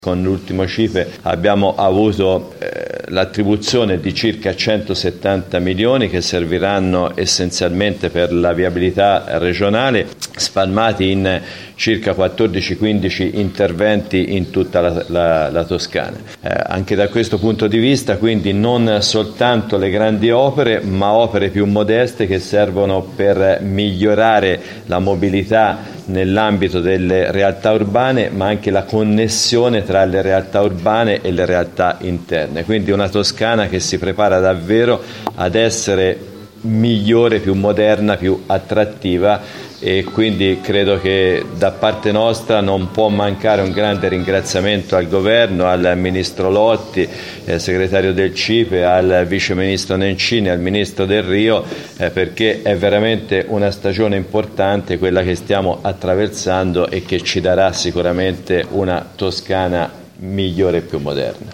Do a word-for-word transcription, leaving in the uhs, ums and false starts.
Con l'ultimo C I P E abbiamo avuto eh, l'attribuzione di circa centosettanta milioni che serviranno essenzialmente per la viabilità regionale, spalmati in circa quattordici quindici interventi in tutta la, la, la Toscana. Eh, anche da questo punto di vista, quindi, non soltanto le grandi opere, ma opere più modeste che servono per migliorare la mobilità nell'ambito delle realtà urbane, ma anche la connessione tra le realtà urbane e le realtà interne. Quindi una Toscana che si prepara davvero ad essere migliore, più moderna, più attrattiva, e quindi credo che da parte nostra non può mancare un grande ringraziamento al Governo, al Ministro Lotti, eh, segretario del C I P E, al Vice Ministro Nencini, al Ministro Del Rio, eh, perché è veramente una stagione importante quella che stiamo attraversando e che ci darà sicuramente una Toscana migliore e più moderna.